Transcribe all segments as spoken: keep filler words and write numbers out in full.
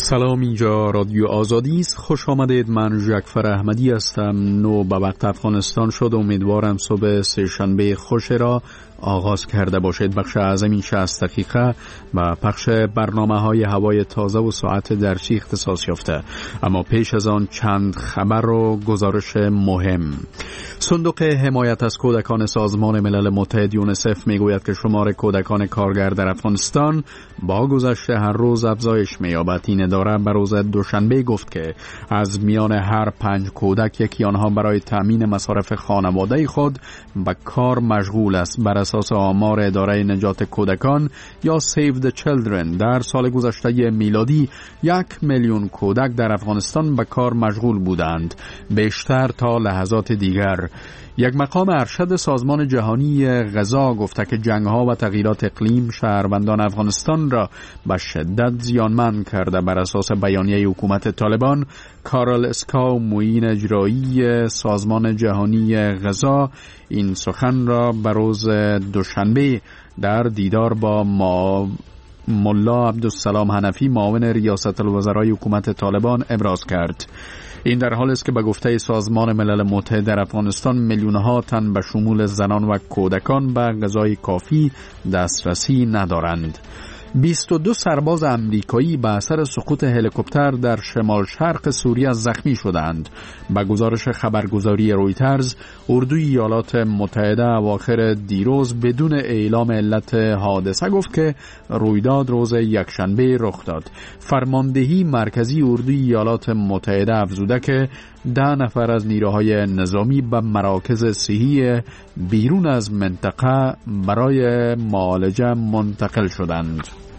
سلام، اینجا رادیو آزادی است. خوش آمدید. من جعفر احمدی هستم. نو به وقت افغانستان شد. امیدوارم صبح سه‌شنبه خوش را آغاز کرده باشید. بخش اعظم این شصت دقیقه با پخش برنامه های هوای تازه و ساعت درسی اختصاص یافته. اما پیش از آن چند خبر و گزارش مهم. صندوق حمایت از کودکان سازمان ملل متحد یونیسف میگوید که شمار کودکان کارگر در افغانستان با گذشت هر روز افزایش می‌یابد. این اداره به روز دوشنبه گفت که از میان هر پنج کودک یکی آنها برای تامین مصارف خانواده خود به کار مشغول است. بر اساس آمار اداره نجات کودکان یا Save the Children در سال گذشته میلادی یک میلیون کودک در افغانستان به کار مشغول بودند، بیشتر تا لحظات دیگر. یک مقام ارشد سازمان جهانی غذا گفته که جنگ‌ها و تغییرات اقلیم شهروندان افغانستان را به شدت زیانمند کرده. بر اساس بیانیه حکومت طالبان، کارل اسکاو، معین اجرایی سازمان جهانی غذا، این سخن را به روز دوشنبه در دیدار با ما ملا عبدالسلام حنفی، معاون ریاست الوزرای حکومت طالبان، ابراز کرد. این در حالی است که به گفته سازمان ملل متحد در افغانستان میلیون‌ها تن به شمول زنان و کودکان به غذای کافی دسترسی ندارند. بیست و دو سرباز امریکایی به اثر سقوط هلیکوپتر در شمال شرق سوریه زخمی شدند. به گزارش خبرگزاری رویترز، اردوی ایالات متحده اواخر دیروز بدون اعلام علت حادثه گفت که رویداد روز یکشنبه رخ داد. فرماندهی مرکزی اردوی ایالات متحده افزوده که ده نفر از نیروهای نظامی به مراکز صحی بیرون از منطقه برای معالجه منتقل شدند.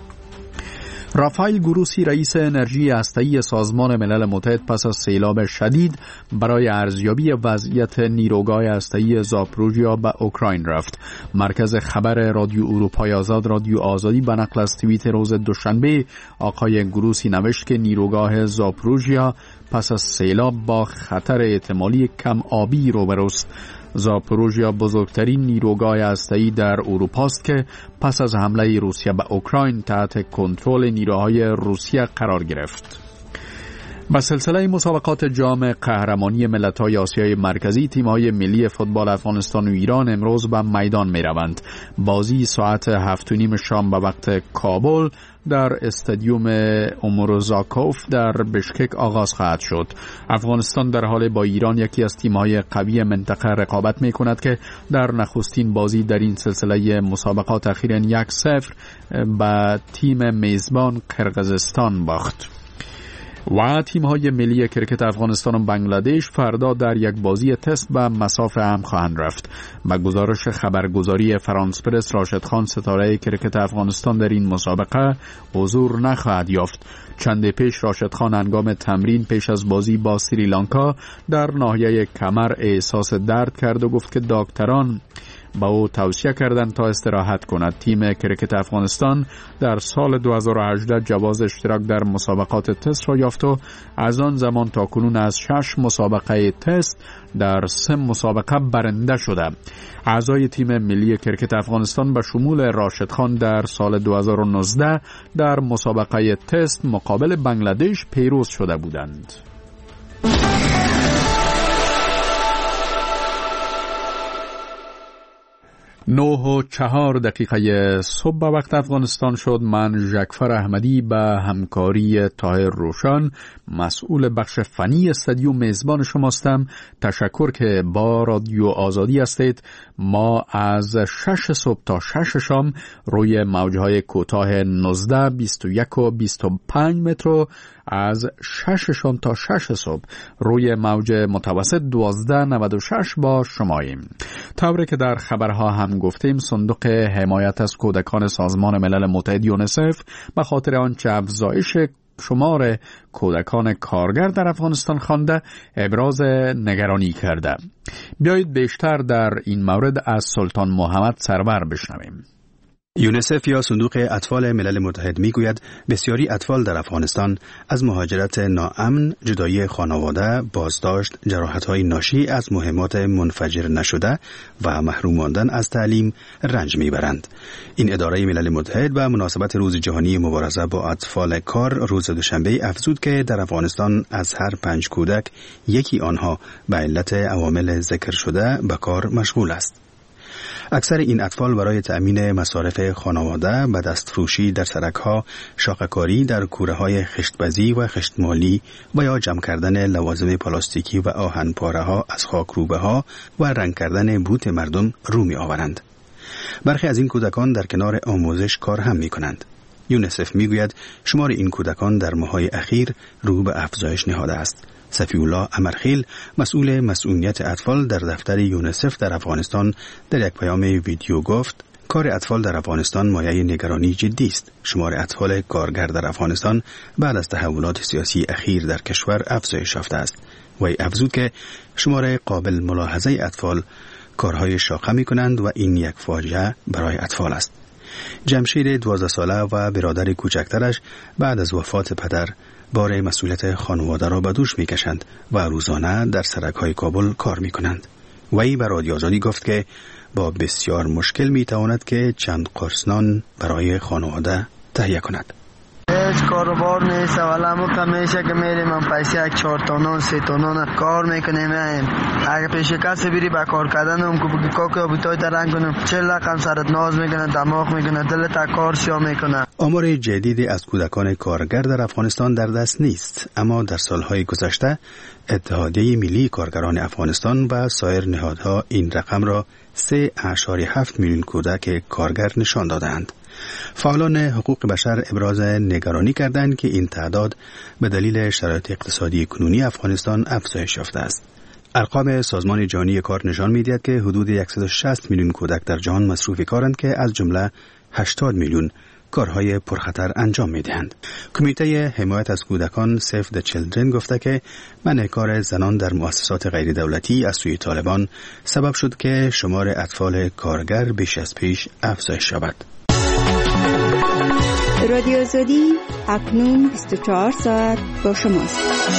رافائل گروسی، رئیس انرژی هسته‌ای سازمان ملل متحد، پس از سیلاب شدید برای ارزیابی وضعیت نیروگاه هسته‌ای زاپروژیا به اوکراین رفت. مرکز خبر رادیو اروپای آزاد، رادیو آزادی، به نقل از توییت روز دوشنبه آقای گروسی نوشت که نیروگاه زاپروژیا پس از سیلاب با خطر احتمالی کم آبی روبروست. زاپروژیا بزرگترین نیروگاه هسته‌ای در اروپا است که پس از حمله روسیه به اوکراین تحت کنترل نیروهای روسیه قرار گرفت. با سلسله مسابقات جام قهرمانی ملت‌های آسیای مرکزی، تیم‌های ملی فوتبال افغانستان و ایران امروز به میدان می‌روند. بازی ساعت هفت و نیم شام به وقت کابل در استادیوم اوموروزاکوف در بشکک آغاز خواهد شد. افغانستان در حال با ایران، یکی از تیم‌های قوی منطقه، رقابت می‌کند که در نخستین بازی در این سلسله مسابقات اخیراً یک صفر به تیم میزبان قرقیزستان باخت. و تیم‌های ملی کرکت افغانستان و بنگلادش فردا در یک بازی تست به مسافه هم خواهند رفت. با گزارش خبرگزاری فرانس پرس، راشد خان، ستاره کرکت افغانستان، در این مسابقه حضور نخواهد یافت. چند پیش راشد خان هنگام تمرین پیش از بازی با سریلانکا در ناحیه کمر احساس درد کرد و گفت که دکتران با او توصیه کردند تا استراحت کند. تیم کرکت افغانستان در سال دو هزار و هجده جواز اشتراک در مسابقات تست را یافت و از آن زمان تا کنون از شش مسابقه تست در سه مسابقه برنده شده. اعضای تیم ملی کرکت افغانستان به شمول راشد خان در سال دو هزار و نوزده در مسابقه تست مقابل بنگلادش پیروز شده بودند. نه و چهار دقیقه صبح به وقت افغانستان شد. من جعفر احمدی به همکاری طاهر روشن، مسئول بخش فنی استودیو، میزبان شماستم. تشکر که با رادیو آزادی هستید. ما از شش صبح تا شش شام روی موجهای کوتاه نوزده، بیست و یک و بیست و پنج متر، از شش شام تا شش صبح روی موج متوسط دوازده نود و شش با شماییم. طوری که در خبرها هم گفتیم، صندوق حمایت از کودکان سازمان ملل متحد یونیسف به خاطر آنچه افزایش شمار کودکان کارگر در افغانستان خوانده ابراز نگرانی کرده. بیایید بیشتر در این مورد از سلطان محمد سرور بشنویم. یونیسف یا صندوق اطفال ملل متحد میگوید بسیاری اطفال در افغانستان از مهاجرت ناامن، جدایی خانواده، بازداشت، جراحت‌های ناشی از مهمات منفجر نشده و محروم ماندن از تعلیم رنج میبرند. این اداره ملل متحد به مناسبت روز جهانی مبارزه با اطفال کار روز دوشنبه افزود که در افغانستان از هر پنج کودک یکی آنها به علت عوامل ذکر شده به کار مشغول است. اکثر این اطفال برای تأمین مصارف خانواده به دستفروشی در سرک‌ها، شاخه‌کاری در کوره‌های خشت‌بزی و خشتمالی و یا جمع کردن لوازم پلاستیکی و آهن‌پاره‌ها از خاکروبه‌ها و رنگ کردن بوت مردم رو می‌آورند. برخی از این کودکان در کنار آموزش کار هم می‌کنند. یونیسف می‌گوید شمار این کودکان در ماه‌های اخیر رو به افزایش نهاده است. صفی‌الله امرخیل، مسئول مسئولیت اطفال در دفتر یونیسف در افغانستان، در یک پیام ویدیو گفت کار اطفال در افغانستان مایه نگرانی جدی است. شمار اطفال کارگر در افغانستان بعد از تحولات سیاسی اخیر در کشور افزایش یافته است. وی افزود که شمار قابل ملاحظه اطفال کارهای شاقه می‌کنند و این یک فاجعه برای اطفال است. جمشید دوازده ساله و برادر کوچکترش بعد از وفات پدر بار مسئولیت خانواده را به دوش می‌کشند و روزانه در سرک‌های کابل کار می‌کنند. وی به رادیو آزادی گفت که با بسیار مشکل می‌تواند که چند قرص نان برای خانواده تهیه کند. هیچ کاروبار نیست، ولی ما همیشه که میریم هم پیسه یک چهار تانون سه تانون کار میکنیم. اگه پیش کسی بری با کار کردن هم که بگی کاکی آبیتای ترنگ کنیم چه لقم سرت ناز میکنه، دماغ میکنه، دلت کار سیا میکنه. آمار جدید از کودکان کارگر در افغانستان در دست نیست، اما در سالهای گذشته اتحادیه ملی کارگران افغانستان و سایر نهادها این رقم را سه اشاری هفت میلیون کودک کارگر نشان دادند. فعالان حقوق بشر ابراز نگرانی کردند که این تعداد به دلیل شرایط اقتصادی کنونی افغانستان افزایش یافته است. ارقام سازمان جهانی کار نشان می‌دهد که حدود صد و شصت میلیون کودک در جهان مصروف کارند که از جمله هشتاد میلیون کارهای پرخطر انجام می‌دهند. کمیته حمایت از کودکان Save the Children گفته که منع کار زنان در مؤسسات غیر دولتی از سوی طالبان سبب شد که شمار اطفال کارگر بیش از پیش افزایش یابد. رادیو آزادی اکنون بیست و چهار ساعت با شماست.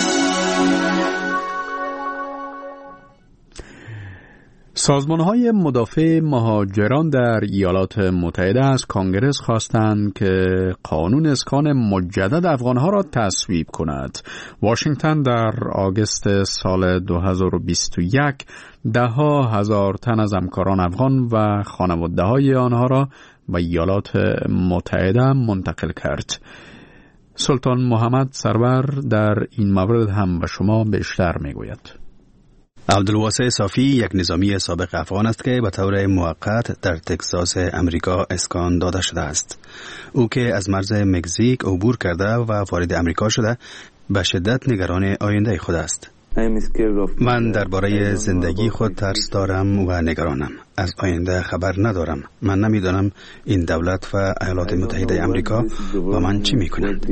سازمان‌های مدافع مهاجران در ایالات متحده از کانگرس خواستند که قانون اسکان مجدد افغان‌ها را تصویب کند. واشنگتن در آگوست سال دو هزار و بیست و یک ده‌ها هزار تن از همکاران افغان و خانواده‌های آنها را به ایالات متحده منتقل کرد. سلطان محمد سرور در این مورد هم به شما بیشتر میگوید. عبدالواسع صافی یک نظامی سابق افغان است که به طور موقت در تگزاس امریکا اسکان داده شده است. او که از مرز مکزیک عبور کرده و وارد امریکا شده به شدت نگران آینده خود است. من درباره زندگی خود ترس دارم و نگرانم. از آینده خبر ندارم. من نمیدانم این دولت و ایالات متحده امریکا با من چی میکنند.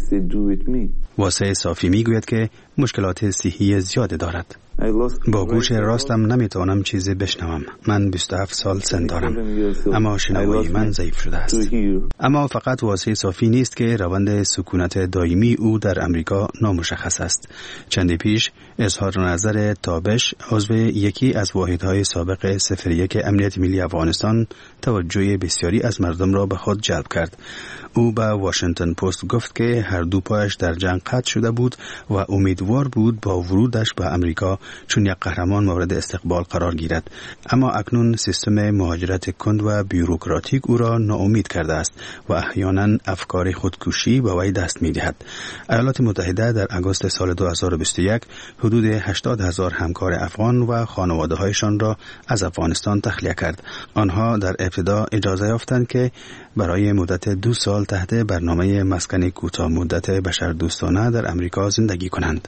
واسع صافی میگوید که مشکلات صحی زیاده دارد. با گوش راستم نمیتوانم چیزی بشنوم. من بیست و هفت سال سن دارم، اما شنوایی من ضعیف شده است. اما فقط واسع صافی نیست که روند سکونت دائمی او در امریکا نامشخص است. چندی پیش اظهار نظر تابش، عضو یکی از واحدهای سابق صفر یک امنیت ملی افغانستان، توجه بسیاری از مردم را به خود جلب کرد. او به واشنگتن پست گفت که هر دو پایش در جنگ قطع شده بود و امیدوار بود با ورودش به امریکا چون یک قهرمان مورد استقبال قرار گیرد. اما اکنون سیستم مهاجرت کند و بیوروکراتیک او را ناامید کرده است و احیانا افکار خودکشی به وی دست می‌دهد. ایالات متحده در آگوست سال دو هزار و بیست و یک حدود هشتاد هزار همکار افغان و خانواده‌هایشان را از افغانستان تخلیه کرد. آنها در ابتدا اجازه یافتند که برای مدت دو سال تحت برنامه مسکن کوتاه مدت بشردوستانه در امریکا زندگی کنند.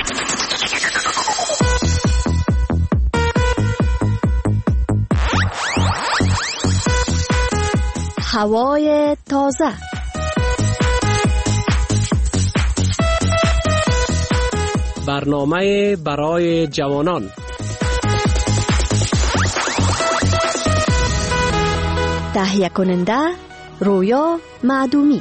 هوای تازه. برنامه برای جوانان. تهیه کننده رویا معدومی.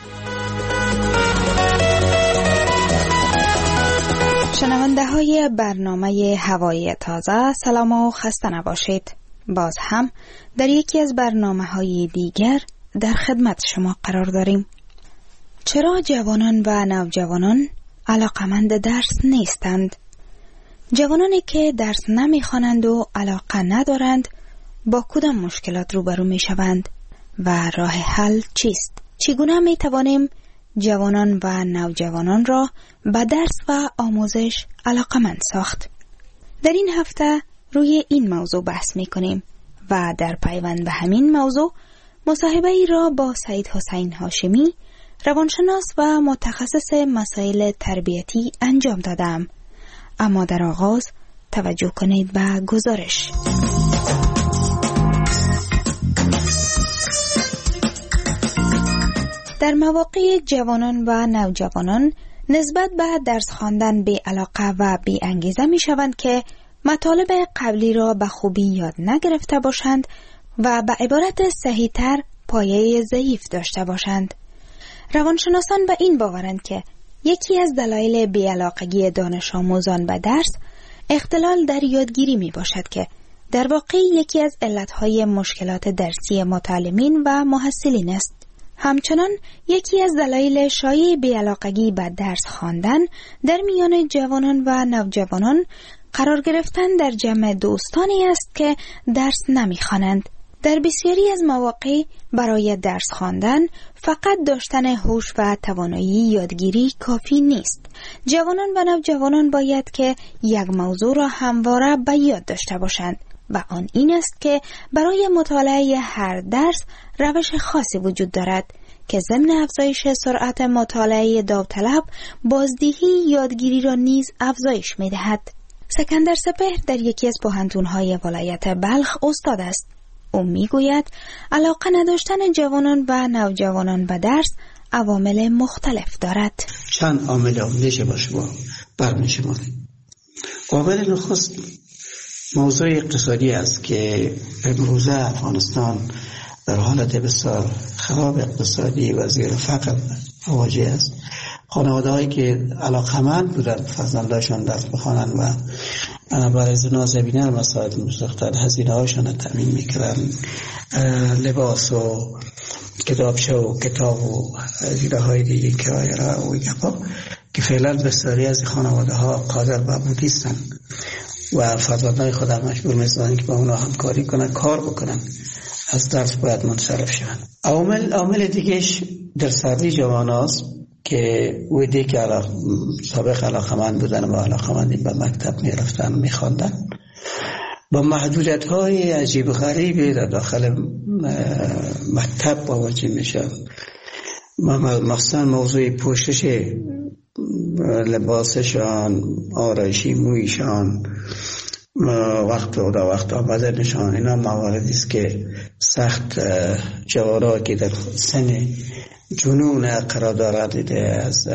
شنونده های برنامه هوای تازه، سلام و خسته نباشید. باز هم در یکی از برنامه های دیگر در خدمت شما قرار داریم. چرا جوانان و نوجوانان علاقمند درس نیستند؟ جوانانی که درس نمیخوانند و علاقه ندارند با کدام مشکلات روبرو می شوند و راه حل چیست؟ چگونه می توانیم جوانان و نوجوانان را به درس و آموزش علاقمند ساخت؟ در این هفته روی این موضوع بحث می کنیم و در پیوند به همین موضوع مصاحبه ای را با سعید حسین هاشمی، روانشناس و متخصص مسائل تربیتی انجام دادم. اما در آغاز توجه کنید به گزارش. در مواقع جوانان و نوجوانان نسبت به درس خواندن بی علاقه و بی انگیزه می شوند که مطالب قبلی را به خوبی یاد نگرفته باشند و به عبارت صحیح تر پایه ضعیف داشته باشند. روانشناسان به این باورند که یکی از دلایل بی‌علاقگی دانش آموزان به درس اختلال در یادگیری می باشد که در واقع یکی از علتهای مشکلات درسی متعلمین و محصلین است. همچنان یکی از دلایل شایع بی‌علاقگی به درس خواندن در میان جوانان و نوجوانان قرار گرفتن در جمع دوستانی است که درس نمی‌خوانند. در بسیاری از مواقع برای درس خواندن فقط داشتن هوش و توانایی یادگیری کافی نیست. جوانان و نوجوانان باید که یک موضوع را همواره به یاد داشته باشند و آن این است که برای مطالعه هر درس روش خاصی وجود دارد که ضمن افزایش سرعت مطالعه داوطلب بازدهی یادگیری را نیز افزایش می‌دهد. سکندر سپهر در یکی از پوهنتون‌های ولایت بلخ استاد است. او میگوید علاقه نداشتن جوانان و نوجوانان به درس عوامل مختلف دارد. چند عامل میشه باشه با برمی‌شماریم. عامل نخست موضوع اقتصادی است که امروزه افغانستان در حالت بسیار خراب اقتصادی و زیر فقر مواجه است. خانواده هایی که علاقمند بودند فرزندانشان درس بخوانند و برای نازنینان مساعد مستقطر هزینه هاشان تامین میکردند، لباس و کتابچه و کتاب و هزینه های دیگه کرایه را و گپا که فعلا بسیاری از خانواده ها قادر به بود نیستند و فرزندان خود مجبور می‌سازند که با اونا همکاری کنند، کار بکنند، از درس باید منصرف شوند. عامل عامل دیگهش در سردی جواناست که ویدی که علاق... سابق علاقمند بودن و علاقمندی به مکتب میرفتن میخواندن با محدودیت های عجیب غریبی در داخل مکتب مواجه میشن، مخصوصا موضوع پوشش لباسشان، آرایشی مویشان، وقت و دا وقت آمدنشان، اینا مواردی است که سخت جوارا که در سن جنون قرار دارد دیده از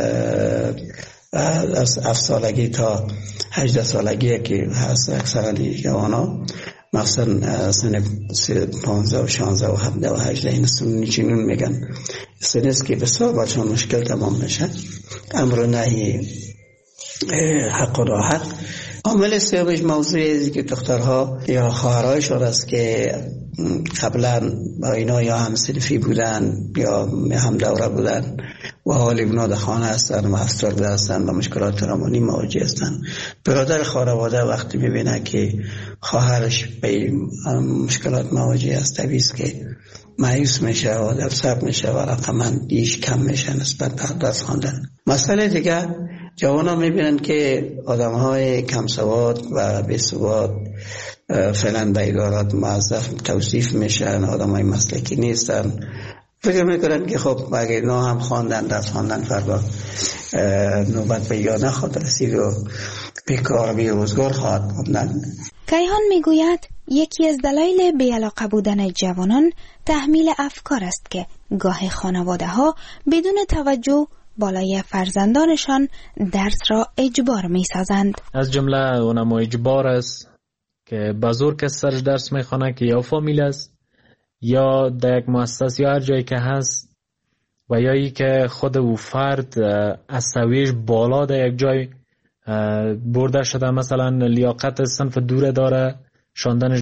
از هفت سالگی تا هجده سالگی که هست اکثر جوانا، مثلا سن پانزده و شانزده و هفده و هجده این سن جنون میگن، سن است که بسیار برشان مشکل تمام میشه، امر و نهی حق و راحت. عامل سومش موضوعی که دخترها یا خواهرایشان است که قبلا با اینا یا هم صنفی بودن یا هم دوره بودن و حالی اونا در خانه هستن و افسرده هستن و مشکلات روانی مواجه هستن. برادر خانواده وقتی میبینه که خواهرش به مشکلات مواجه است، طبیعیست که مایوس میشه و درسب میشه و رقمندیش کم میشه نسبت به درس خواندن. مسئله دیگه جوانا میبینن که آدم های کم سواد و بی سواد فعلا به ادارات موظف توصیف میشن، آدم های مسلکی نیستن، فکر میکنن که خب اگه اینا هم خواندن درس خواندن فردا نوبت به یا نخواهد رسید و بیکار بی روزگار خواهد بودن. کیهان میگوید یکی از دلایل بی‌علاقه بودن جوانان تحمیل افکار است که گاه خانواده ها بدون توجه بالای فرزندانشان درس را اجبار می سازند. از جمله اونم اجبار است که بزرگ کس سرش درس می خوانه که یا فامیل است یا در یک مؤسسه یا هر جایی که هست و یا ای که خود او فرد از سویش بالا در یک جای برده شده، مثلا لیاقت صنف دوره داره، شاندن